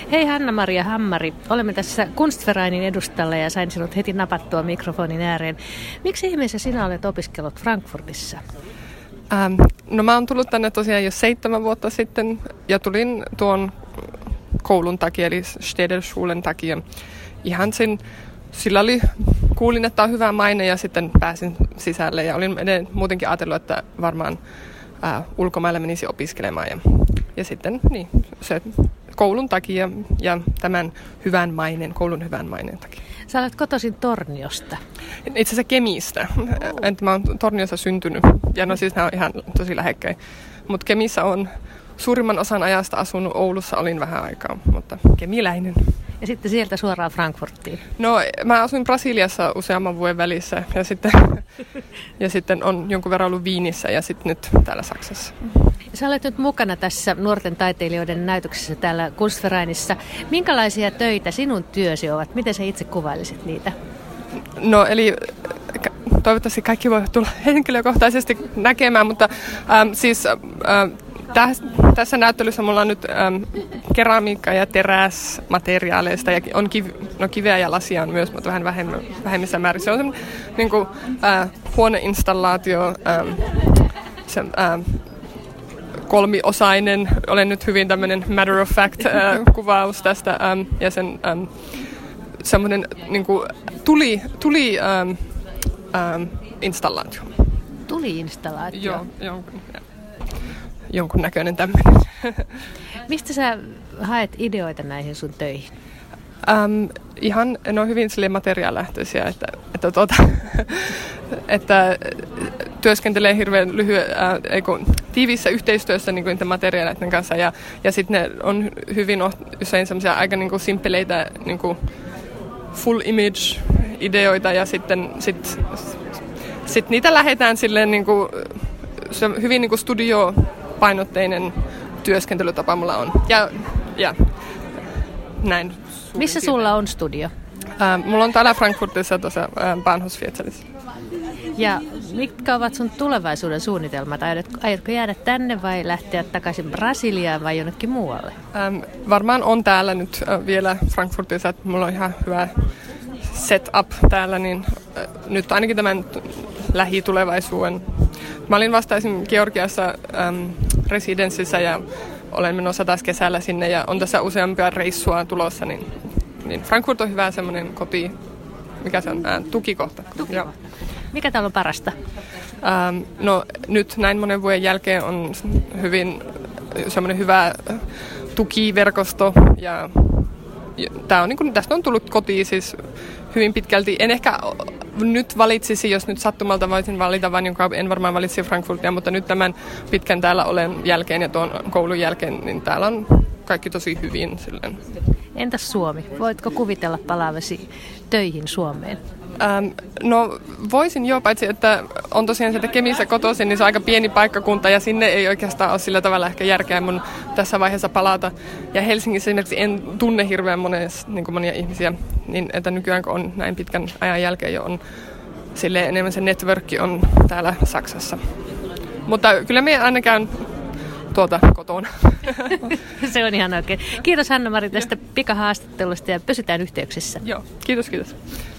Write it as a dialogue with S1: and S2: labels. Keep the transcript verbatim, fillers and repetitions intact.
S1: Hei Hanna-Maria Hammari, olemme tässä Kunstvereinin edustalla ja sain sinut heti napattua mikrofonin ääreen. Miksi ihmeessä sinä olet opiskellut Frankfurtissa?
S2: Ähm, no mä oon tullut tänne tosiaan jo seitsemän vuotta sitten ja tulin tuon koulun takia, eli Städerschulen takia. Ihan sen, sillä oli, kuulin, että on hyvä maine ja sitten pääsin sisälle ja olin edelleen muutenkin ajatellut, että varmaan ää, ulkomailla menisi opiskelemaan. Ja, ja sitten niin, se koulun takia ja tämän hyvän mainen, koulun hyvän maineen takia.
S1: Sä olet kotoisin Torniosta.
S2: Itse asiassa Kemistä. Oh. Että mä oon Torniossa syntynyt ja no siis nämä on ihan tosi lähekkäin. Mutta Kemissä on suurimman osan ajasta asunut, Oulussa olin vähän aikaa, mutta kemiläinen.
S1: Ja sitten sieltä suoraan Frankfurtiin?
S2: No mä asuin Brasiliassa useamman vuoden välissä ja sitten, ja sitten on jonkun verran ollut Viinissä ja sitten nyt täällä Saksassa.
S1: Sä olet nyt mukana tässä nuorten taiteilijoiden näytöksessä täällä Kunstvereinissa. Minkälaisia töitä sinun työsi ovat? Miten sä itse kuvailisit niitä?
S2: No eli toivottavasti kaikki voi tulla henkilökohtaisesti näkemään, mutta ähm, siis äh, täs, tässä näyttelyssä mulla on nyt ähm, keramiikka- ja teräsmateriaaleista ja on kiv, no, kiveä ja lasia on myös, mutta vähän vähemmän, vähemmissä määrin. Se on semmoinen niin kuin, äh, huoneinstallaatio, ähm, se, äh, kolmiosainen, olen nyt hyvin tämmöinen matter of fact äh, kuvaus tästä ähm, ja sen ähm, semmoinen niin kuin tuli, tuli ähm, ähm, installaatio.
S1: Tuli-installaatio?
S2: Joo, jonkun, jonkun näköinen tämmöinen.
S1: Mistä sä haet ideoita näihin sun töihin?
S2: Ähm, ihan, ne on hyvin silleen materiaalilähtöisiä, että, että, tuota, että työskentelee hirveän lyhyen, äh, tiiviissä yhteistyössä niin kuin niiden materiaaleiden kanssa ja, ja sitten ne on hyvin usein semmoisia aika niin kuin simppeleitä niin kuin full image ideoita ja sitten sit, sit niitä lähdetään silleen niin kuin, se hyvin niin kuin studiopainotteinen työskentelytapa mulla on. Ja, ja näin.
S1: Missä sulla on studio?
S2: Äh, mulla on täällä Frankfurtissa tuossa äh, Bahnhofsviertelissä.
S1: Ja mitkä ovat sun tulevaisuuden suunnitelmat? Aiotko jäädä tänne vai lähteä takaisin Brasiliaan vai jonnekin muualle? Ähm,
S2: varmaan on täällä nyt äh, vielä Frankfurtissa, että mulla on ihan hyvä setup täällä, niin äh, nyt ainakin tämän lähitulevaisuuden. Mä olin vasta esimerkiksi Georgiassa ähm, residenssissä ja olen menossa taas kesällä sinne ja on tässä useampia reissua tulossa, niin, niin Frankfurt on hyvä semmoinen koti, mikä se on, äh, tukikohta.
S1: Tukikohta. Mikä täällä on parasta?
S2: Ähm, no nyt näin monen vuoden jälkeen on hyvin semmoinen hyvä tukiverkosto ja, ja tää on, niin kuin, tästä on tullut kotiin siis hyvin pitkälti. En ehkä nyt valitsisi, jos nyt sattumalta voisin valita, vaan jonka en varmaan valitsi Frankfurtia, mutta nyt tämän pitkän täällä olen jälkeen ja tuon koulun jälkeen, niin täällä on kaikki tosi hyvin. Silleen.
S1: Entäs Suomi? Voitko kuvitella palaavasi töihin Suomeen?
S2: Ähm, no voisin jo, paitsi että on tosiaan sieltä Kemissä kotoisin, niin se on aika pieni paikkakunta ja sinne ei oikeastaan ole sillä tavalla ehkä järkeä mun tässä vaiheessa palata. Ja Helsingissä esimerkiksi en tunne hirveän mones, niin kuin monia ihmisiä, niin että nykyään kun on näin pitkän ajan jälkeen jo on silleen enemmän se networkki on täällä Saksassa. Mutta kyllä me aina käyn tuota kotona.
S1: Se on ihan oikein. Kiitos Hanna-Mari tästä pikahaastattelusta ja pysytään yhteyksissä.
S2: Joo, kiitos kiitos.